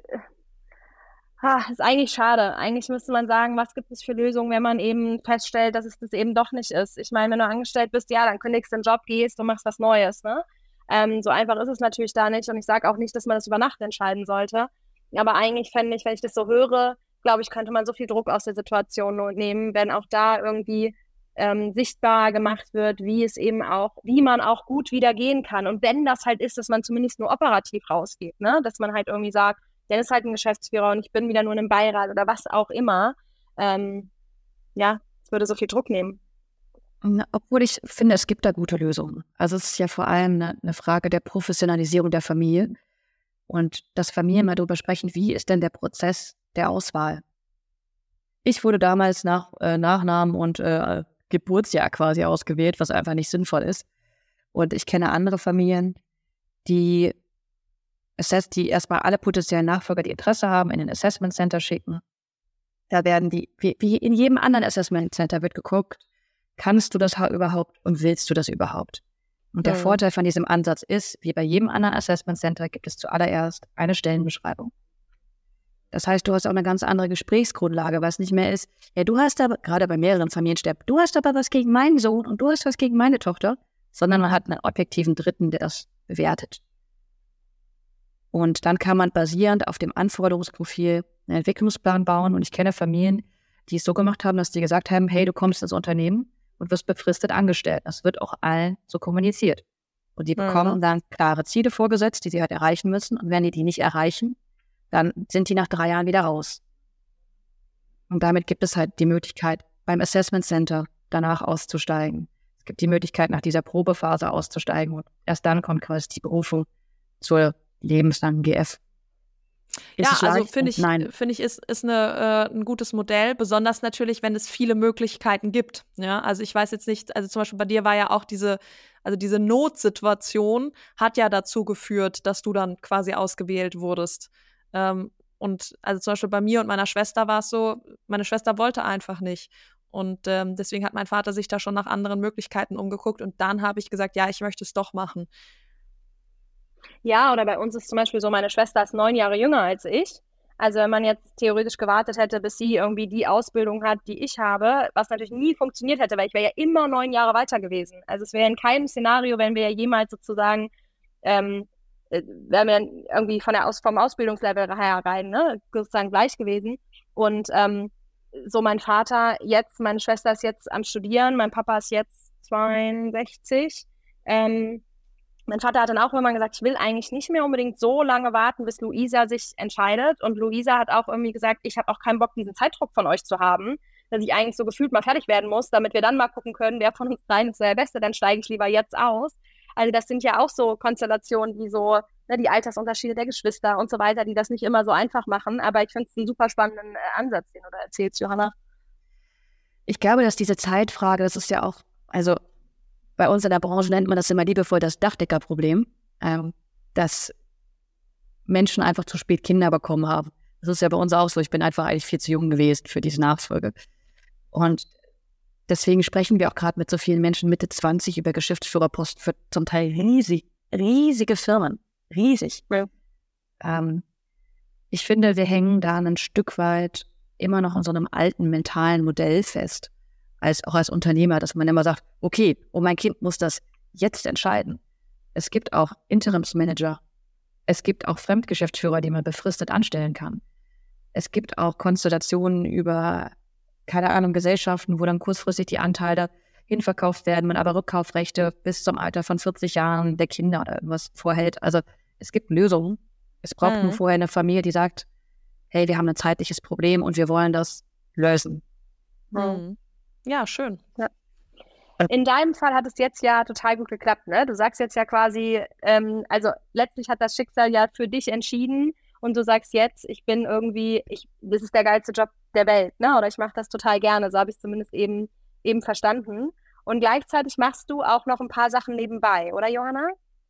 ah, ist eigentlich schade. Eigentlich müsste man sagen, was gibt es für Lösungen, wenn man eben feststellt, dass es das eben doch nicht ist. Ich meine, wenn du angestellt bist, ja, dann kündigst du den Job, gehst und machst was Neues, ne? Ähm, so einfach ist es natürlich da nicht. Und ich sage auch nicht, dass man das über Nacht entscheiden sollte. Aber eigentlich fände ich, wenn ich das so höre, glaube ich, könnte man so viel Druck aus der Situation nehmen, wenn auch da irgendwie ähm, sichtbar gemacht wird, wie es eben auch, wie man auch gut wieder gehen kann. Und wenn das halt ist, dass man zumindest nur operativ rausgeht, ne? Dass man halt irgendwie sagt, Dennis ist halt ein Geschäftsführer und ich bin wieder nur in einem Beirat oder was auch immer. Ähm, ja, es würde so viel Druck nehmen. Na, obwohl ich finde, es gibt da gute Lösungen. Also es ist ja vor allem eine, eine Frage der Professionalisierung der Familie und dass Familien mal darüber sprechen, wie ist denn der Prozess der Auswahl. Ich wurde damals nach äh, Nachnamen und äh, Geburtsjahr quasi ausgewählt, was einfach nicht sinnvoll ist. Und ich kenne andere Familien, die, assess- die erstmal alle potenziellen Nachfolger, die Interesse haben, in ein Assessment Center schicken. Da werden die, wie, wie in jedem anderen Assessment Center wird geguckt, kannst du das überhaupt und willst du das überhaupt? Und der Mhm. Vorteil von diesem Ansatz ist, wie bei jedem anderen Assessment Center gibt es zuallererst eine Stellenbeschreibung. Das heißt, du hast auch eine ganz andere Gesprächsgrundlage, was nicht mehr ist, ja, du hast aber, gerade bei mehreren Familiensterben, du hast aber was gegen meinen Sohn und du hast was gegen meine Tochter, sondern man hat einen objektiven Dritten, der das bewertet. Und dann kann man basierend auf dem Anforderungsprofil einen Entwicklungsplan bauen. Und ich kenne Familien, die es so gemacht haben, dass die gesagt haben, hey, du kommst ins Unternehmen und wirst befristet angestellt. Das wird auch allen so kommuniziert. Und die bekommen Mhm. dann klare Ziele vorgesetzt, die sie halt erreichen müssen. Und wenn die die nicht erreichen, dann sind die nach drei Jahren wieder raus. Und damit gibt es halt die Möglichkeit, beim Assessment Center danach auszusteigen. Es gibt die Möglichkeit, nach dieser Probephase auszusteigen. Und erst dann kommt quasi die Berufung zur lebenslangen G F. Ist Ja, es also leicht? finde ich, Nein. finde ich, ist, ist eine, äh, ein gutes Modell, besonders natürlich, wenn es viele Möglichkeiten gibt. Ja, also ich weiß jetzt nicht, also zum Beispiel bei dir war ja auch diese, also diese Notsituation hat ja dazu geführt, dass du dann quasi ausgewählt wurdest. Ähm, und also zum Beispiel bei mir und meiner Schwester war es so, meine Schwester wollte einfach nicht. Und ähm, deswegen hat mein Vater sich da schon nach anderen Möglichkeiten umgeguckt und dann habe ich gesagt, ja, ich möchte es doch machen. Ja, oder bei uns ist zum Beispiel so, meine Schwester ist neun Jahre jünger als ich. Also wenn man jetzt theoretisch gewartet hätte, bis sie irgendwie die Ausbildung hat, die ich habe, was natürlich nie funktioniert hätte, weil ich wäre ja immer neun Jahre weiter gewesen. Also es wäre in keinem Szenario, wenn wir ja jemals sozusagen, ähm, äh, wären wir irgendwie von der Aus vom Ausbildungslevel her rein, ne, sozusagen gleich gewesen. Und ähm, so mein Vater jetzt, meine Schwester ist jetzt am Studieren, mein Papa ist jetzt zweiundsechzig. Ähm, Mein Vater hat dann auch irgendwann gesagt, ich will eigentlich nicht mehr unbedingt so lange warten, bis Luisa sich entscheidet. Und Luisa hat auch irgendwie gesagt, ich habe auch keinen Bock, diesen Zeitdruck von euch zu haben, dass ich eigentlich so gefühlt mal fertig werden muss, damit wir dann mal gucken können, wer von uns dreien ist der Beste, dann steige ich lieber jetzt aus. Also das sind ja auch so Konstellationen, wie so ne, die Altersunterschiede der Geschwister und so weiter, die das nicht immer so einfach machen. Aber ich finde es einen super spannenden äh, Ansatz, den du da erzählst, Johanna. Ich glaube, dass diese Zeitfrage, das ist ja auch, also bei uns in der Branche nennt man das immer liebevoll das Dachdeckerproblem, ähm, dass Menschen einfach zu spät Kinder bekommen haben. Das ist ja bei uns auch so. Ich bin einfach eigentlich viel zu jung gewesen für diese Nachfolge. Und deswegen sprechen wir auch gerade mit so vielen Menschen Mitte zwanzig über Geschäftsführerposten für zum Teil riesig, riesige Firmen. Riesig. Ja. Ähm, ich finde, wir hängen da ein Stück weit immer noch in so einem alten mentalen Modell fest. Als, auch als Unternehmer, dass man immer sagt, okay, oh, mein Kind muss das jetzt entscheiden. Es gibt auch Interimsmanager. Es gibt auch Fremdgeschäftsführer, die man befristet anstellen kann. Es gibt auch Konstellationen über, keine Ahnung, Gesellschaften, wo dann kurzfristig die Anteile hinverkauft werden, man aber Rückkaufrechte bis zum Alter von vierzig Jahren der Kinder oder irgendwas vorhält. Also es gibt Lösungen. Es braucht Mhm. nur vorher eine Familie, die sagt, hey, wir haben ein zeitliches Problem und wir wollen das lösen. Mhm. Ja, schön. In deinem Fall hat es jetzt ja total gut geklappt, ne? Du sagst jetzt ja quasi, ähm, also letztlich hat das Schicksal ja für dich entschieden und du sagst jetzt, ich bin irgendwie, ich, das ist der geilste Job, der Welt, ne? Oder ich mache das total gerne. So habe ich es zumindest eben, eben verstanden. Und gleichzeitig machst du auch noch ein paar Sachen nebenbei, oder Johanna?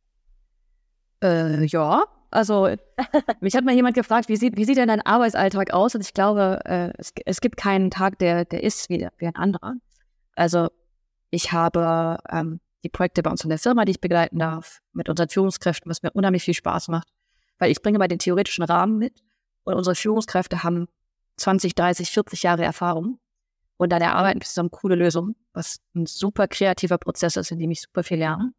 Äh, ja, also mich hat mal jemand gefragt, wie sieht, wie sieht denn dein Arbeitsalltag aus? Und ich glaube, äh, es, es gibt keinen Tag, der, der ist wie, wie ein anderer. Also ich habe ähm, die Projekte bei uns in der Firma, die ich begleiten darf, mit unseren Führungskräften, was mir unheimlich viel Spaß macht, weil ich bringe mal den theoretischen Rahmen mit und unsere Führungskräfte haben zwanzig, dreißig, vierzig Jahre Erfahrung und dann erarbeiten wir zusammen coole Lösungen, was ein super kreativer Prozess ist, in dem ich super viel lerne.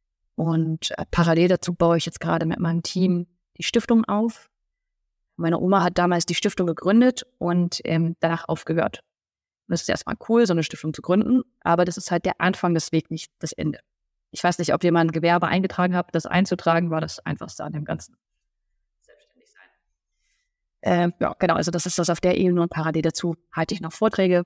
Und äh, parallel dazu baue ich jetzt gerade mit meinem Team die Stiftung auf. Meine Oma hat damals die Stiftung gegründet und ähm, danach aufgehört. Und das ist erstmal cool, so eine Stiftung zu gründen, aber das ist halt der Anfang des Wegs, nicht das Ende. Ich weiß nicht, ob ihr mal ein Gewerbe eingetragen habt. Das einzutragen war das Einfachste an dem Ganzen. Selbstständig sein. Ähm, ja, genau, also das ist das auf der Ebene und parallel dazu halte ich noch Vorträge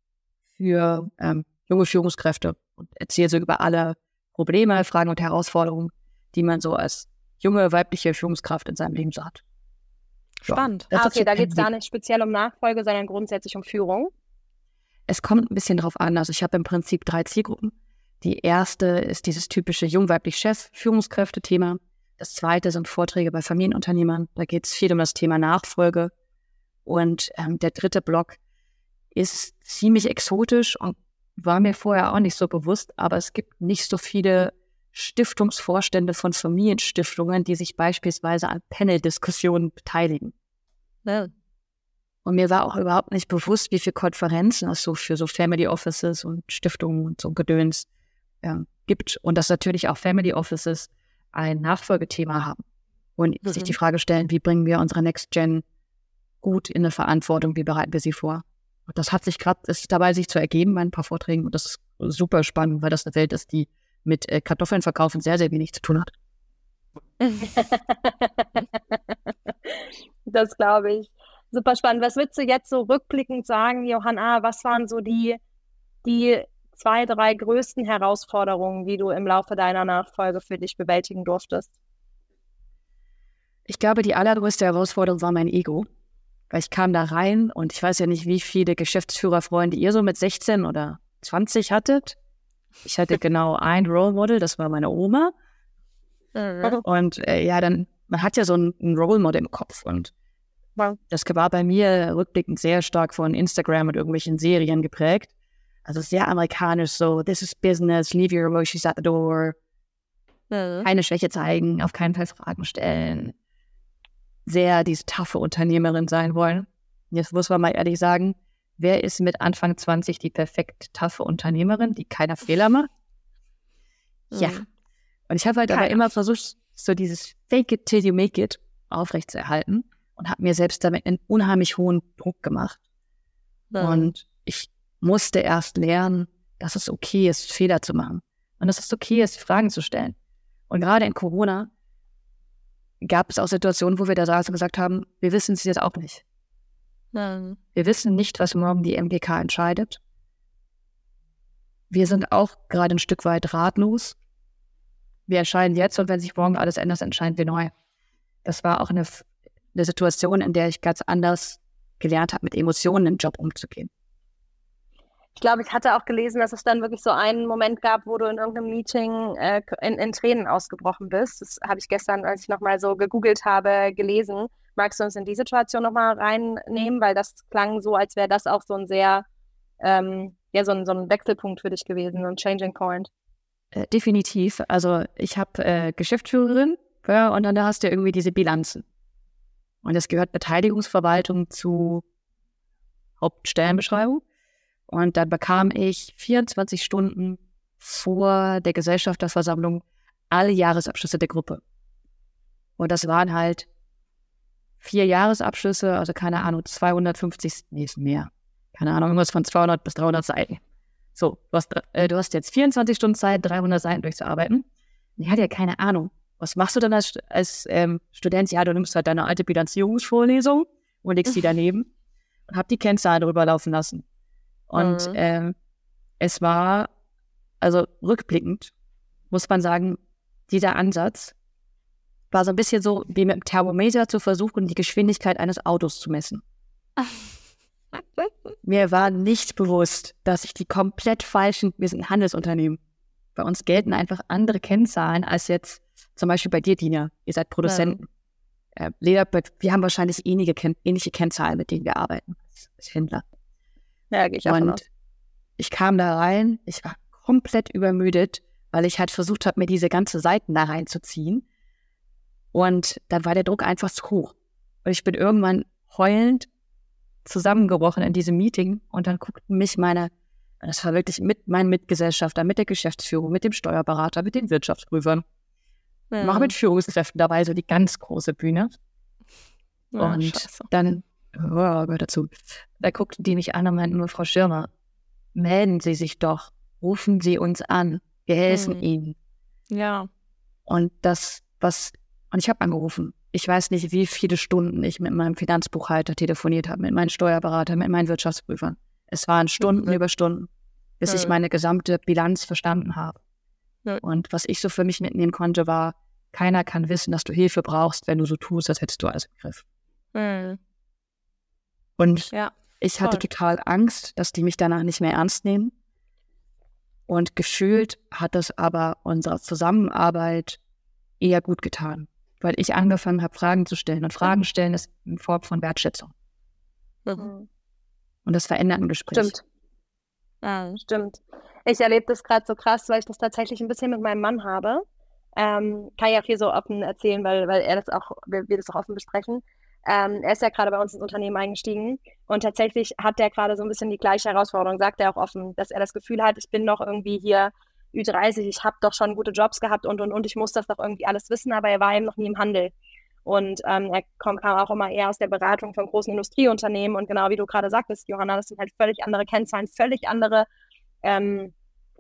für ähm, junge Führungskräfte und erzähle so über alle Probleme, Fragen und Herausforderungen, die man so als junge weibliche Führungskraft in seinem Leben so hat. Spannend. Ja, ah, okay, da geht es gar nicht speziell um Nachfolge, sondern grundsätzlich um Führung. Es kommt ein bisschen drauf an. Also ich habe im Prinzip drei Zielgruppen. Die erste ist dieses typische jung-weiblich-Chef-Führungskräfte-Thema. Das zweite sind Vorträge bei Familienunternehmern. Da geht es viel um das Thema Nachfolge. Und ähm, der dritte Block ist ziemlich exotisch und war mir vorher auch nicht so bewusst, aber es gibt nicht so viele Stiftungsvorstände von Familienstiftungen, die sich beispielsweise an Panel-Diskussionen beteiligen. Ja. Und mir war auch überhaupt nicht bewusst, wie viele Konferenzen es so für so Family Offices und Stiftungen und so Gedöns äh, gibt. Und dass natürlich auch Family Offices ein Nachfolgethema haben. Und mhm. sich die Frage stellen, wie bringen wir unsere Next Gen gut in eine Verantwortung, wie bereiten wir sie vor? Und das hat sich gerade, ist dabei sich zu ergeben bei ein paar Vorträgen. Und das ist super spannend, weil das eine Welt ist, die mit äh, Kartoffeln verkaufen sehr, sehr wenig zu tun hat. Das glaube ich. Super spannend. Was würdest du jetzt so rückblickend sagen, Johanna, was waren so die, die zwei, drei größten Herausforderungen, die du im Laufe deiner Nachfolge für dich bewältigen durftest? Ich glaube, die allergrößte Herausforderung war mein Ego. Weil ich kam da rein und ich weiß ja nicht, wie viele Geschäftsführerfreunde ihr so mit sechzehn oder zwanzig hattet. Ich hatte genau ein Role Model, das war meine Oma. Mhm. Und äh, ja, dann, man hat ja so ein, ein Role Model im Kopf. Und das war bei mir rückblickend sehr stark von Instagram und irgendwelchen Serien geprägt. Also sehr amerikanisch, so, this is business, leave your emotions at the door. Mhm. Keine Schwäche zeigen, auf keinen Fall Fragen stellen. Sehr diese taffe Unternehmerin sein wollen. Jetzt muss man mal ehrlich sagen, wer ist mit Anfang zwanzig die perfekt taffe Unternehmerin, die keiner Fehler macht? Mhm. Ja. Und ich habe halt Keiner. aber immer versucht, so dieses Fake it till you make it aufrechtzuerhalten und habe mir selbst damit einen unheimlich hohen Druck gemacht. Mhm. Und ich musste erst lernen, dass es okay ist, Fehler zu machen. Und dass es okay ist, Fragen zu stellen. Und gerade in Corona gab es auch Situationen, wo wir da saßen und gesagt haben, wir wissen es jetzt auch nicht. Mhm. Wir wissen nicht, was morgen die M G K entscheidet. Wir sind auch gerade ein Stück weit ratlos. Wir entscheiden jetzt und wenn sich morgen alles ändert, entscheiden wir neu. Das war auch eine, eine Situation, in der ich ganz anders gelernt habe, mit Emotionen im Job umzugehen. Ich glaube, ich hatte auch gelesen, dass es dann wirklich so einen Moment gab, wo du in irgendeinem Meeting äh, in, in Tränen ausgebrochen bist. Das habe ich gestern, als ich nochmal so gegoogelt habe, gelesen. Magst du uns in die Situation nochmal reinnehmen? Weil das klang so, als wäre das auch so ein sehr, ähm, ja, so ein, so ein Wechselpunkt für dich gewesen, so ein Changing Point. Äh, definitiv. Also ich habe äh, Geschäftsführerin, ja, und dann da hast du irgendwie diese Bilanzen. Und es gehört Beteiligungsverwaltung zu Hauptstellenbeschreibung. Und dann bekam ich vierundzwanzig Stunden vor der Gesellschafterversammlung alle Jahresabschlüsse der Gruppe. Und das waren halt vier Jahresabschlüsse, also keine Ahnung, zweihundertfünfzig, nee, ist mehr. Keine Ahnung, irgendwas von zweihundert bis dreihundert Seiten. So, du hast, äh, du hast jetzt vierundzwanzig Stunden Zeit, dreihundert Seiten durchzuarbeiten. Ich hatte ja keine Ahnung. Was machst du dann als, als ähm, Student? Ja, du nimmst halt deine alte Bilanzierungsvorlesung und legst die daneben und hab die Kennzahlen drüber laufen lassen. Und mhm. ähm, es war, also rückblickend, muss man sagen, dieser Ansatz war so ein bisschen so, wie mit dem Thermometer zu versuchen, die Geschwindigkeit eines Autos zu messen. Mir war nicht bewusst, dass ich die komplett falschen, wir sind ein Handelsunternehmen. Bei uns gelten einfach andere Kennzahlen als jetzt zum Beispiel bei dir, Dina. Ihr seid Produzenten. Ja. Äh, Leder, wir haben wahrscheinlich ähnliche, ähnliche Kennzahlen, mit denen wir arbeiten als Händler. Ja, gehe ich auch Und ich kam da rein, ich war komplett übermüdet, weil ich halt versucht habe, mir diese ganze Seiten da reinzuziehen. Und dann war der Druck einfach zu hoch. Und ich bin irgendwann heulend zusammengebrochen in diesem Meeting und dann guckten mich meine, das war wirklich mit meinen Mitgesellschafter, mit der Geschäftsführung, mit dem Steuerberater, mit den Wirtschaftsprüfern, ja. noch mit Führungskräften dabei, so die ganz große Bühne. Ja, und scheiße. Dann, oh, gehört dazu, da guckten die mich an und meinten nur, Frau Schirmer, melden Sie sich doch, rufen Sie uns an, wir helfen hm. Ihnen. Ja. Und das, was, und ich habe angerufen. Ich weiß nicht, wie viele Stunden ich mit meinem Finanzbuchhalter telefoniert habe, mit meinem Steuerberater, mit meinen Wirtschaftsprüfern. Es waren Stunden mhm. über Stunden, bis ja. ich meine gesamte Bilanz verstanden habe. Ja. Und was ich so für mich mitnehmen konnte, war, keiner kann wissen, dass du Hilfe brauchst, wenn du so tust, als hättest du alles im Griff. Mhm. Und ja, ich hatte voll. total Angst, dass die mich danach nicht mehr ernst nehmen. Und gefühlt hat das aber unserer Zusammenarbeit eher gut getan, weil ich angefangen habe, Fragen zu stellen. Und Fragen stellen ist eine Form von Wertschätzung. Mhm. Und das verändert ein Gespräch. Stimmt. Ja, stimmt. Ich erlebe das gerade so krass, weil ich das tatsächlich ein bisschen mit meinem Mann habe. Ähm, kann ja viel so offen erzählen, weil, weil er das auch, wir, wir das auch offen besprechen. Ähm, er ist ja gerade bei uns ins Unternehmen eingestiegen und tatsächlich hat er gerade so ein bisschen die gleiche Herausforderung, sagt er auch offen, dass er das Gefühl hat, ich bin noch irgendwie hier Ü dreißig, ich habe doch schon gute Jobs gehabt und und und, ich muss das doch irgendwie alles wissen, aber er war eben noch nie im Handel. Und ähm, er kam, kam auch immer eher aus der Beratung von großen Industrieunternehmen und genau wie du gerade sagtest, Johanna, das sind halt völlig andere Kennzahlen, völlig andere ähm,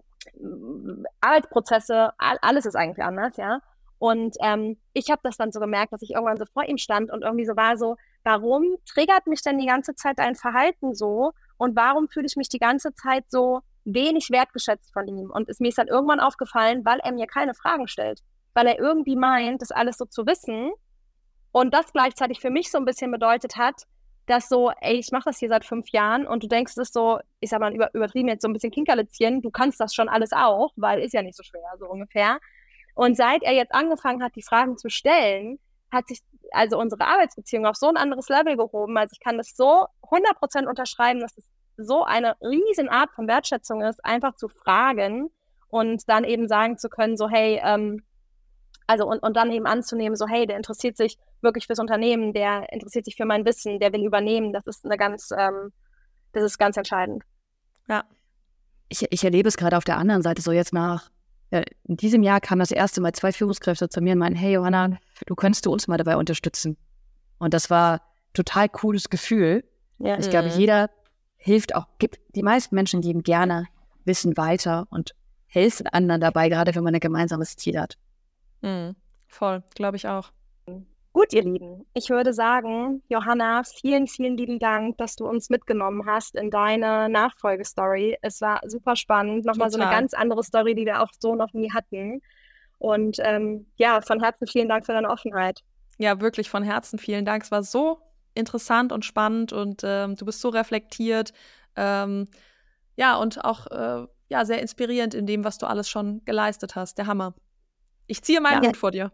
Arbeitsprozesse, all, alles ist eigentlich anders, ja. Und ähm, ich habe das dann so gemerkt, dass ich irgendwann so vor ihm stand und irgendwie so war so, warum triggert mich denn die ganze Zeit dein Verhalten so und warum fühle ich mich die ganze Zeit so wenig wertgeschätzt von ihm? Und es, mir ist dann irgendwann aufgefallen, weil er mir keine Fragen stellt, weil er irgendwie meint, das alles so zu wissen und das gleichzeitig für mich so ein bisschen bedeutet hat, dass so, ey, ich mache das hier seit fünf Jahren und du denkst, es ist so, ich sag mal, über, übertrieben jetzt so ein bisschen Kinkerlitzchen, du kannst das schon alles auch, weil ist ja nicht so schwer, so ungefähr. Und seit er jetzt angefangen hat, die Fragen zu stellen, hat sich also unsere Arbeitsbeziehung auf so ein anderes Level gehoben. Also ich kann das so hundert Prozent unterschreiben, dass es so eine riesen Art von Wertschätzung ist, einfach zu fragen und dann eben sagen zu können, so hey, ähm, also und, und dann eben anzunehmen, so hey, der interessiert sich wirklich fürs Unternehmen, der interessiert sich für mein Wissen, der will übernehmen. Das ist eine ganz, ähm, das ist ganz entscheidend. Ja. Ich, ich erlebe es gerade auf der anderen Seite so jetzt nach in diesem Jahr kamen das erste Mal zwei Führungskräfte zu mir und meinten, hey Johanna, du könntest du uns mal dabei unterstützen. Und das war ein total cooles Gefühl. Ja, ich äh. glaube, jeder hilft auch, gibt, die meisten Menschen geben gerne Wissen weiter und helfen anderen dabei, gerade wenn man ein gemeinsames Ziel hat. Mhm. Voll, glaube ich auch. Gut, ihr Lieben, ich würde sagen, Johanna, vielen, vielen lieben Dank, dass du uns mitgenommen hast in deine Nachfolgestory. Es war super spannend, nochmal so eine ganz andere Story, die wir auch so noch nie hatten. Und ähm, ja, von Herzen vielen Dank für deine Offenheit. Ja, wirklich von Herzen vielen Dank. Es war so interessant und spannend und ähm, du bist so reflektiert. Ähm, ja, und auch äh, ja, sehr inspirierend in dem, was du alles schon geleistet hast. Der Hammer. Ich ziehe meinen ja. Hut vor dir.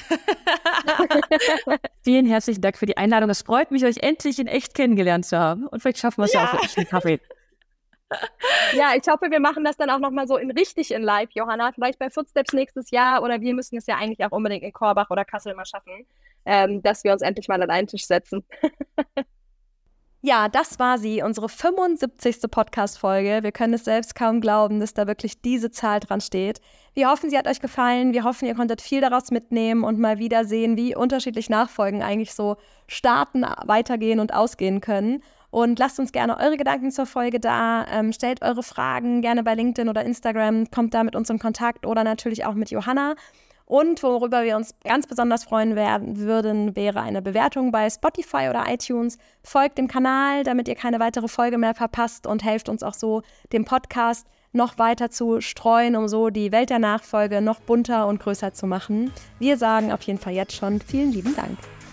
Vielen herzlichen Dank für die Einladung. Es freut mich, euch endlich in echt kennengelernt zu haben. Und vielleicht schaffen wir es ja, ja auch für einen Kaffee. Ja, ich hoffe, wir machen das dann auch nochmal so in richtig in live, Johanna. Vielleicht bei Footsteps nächstes Jahr oder wir müssen es ja eigentlich auch unbedingt in Korbach oder Kassel mal schaffen, ähm, dass wir uns endlich mal an einen Tisch setzen. Ja, das war sie, unsere fünfundsiebzigste Podcast-Folge. Wir können es selbst kaum glauben, dass da wirklich diese Zahl dran steht. Wir hoffen, sie hat euch gefallen. Wir hoffen, ihr konntet viel daraus mitnehmen und mal wieder sehen, wie unterschiedlich Nachfolgen eigentlich so starten, weitergehen und ausgehen können. Und lasst uns gerne eure Gedanken zur Folge da. Ähm, stellt eure Fragen gerne bei LinkedIn oder Instagram. Kommt da mit uns in Kontakt oder natürlich auch mit Johanna. Und worüber wir uns ganz besonders freuen werden, würden, wäre eine Bewertung bei Spotify oder iTunes. Folgt dem Kanal, damit ihr keine weitere Folge mehr verpasst und helft uns auch so, den Podcast noch weiter zu streuen, um so die Welt der Nachfolge noch bunter und größer zu machen. Wir sagen auf jeden Fall jetzt schon vielen lieben Dank.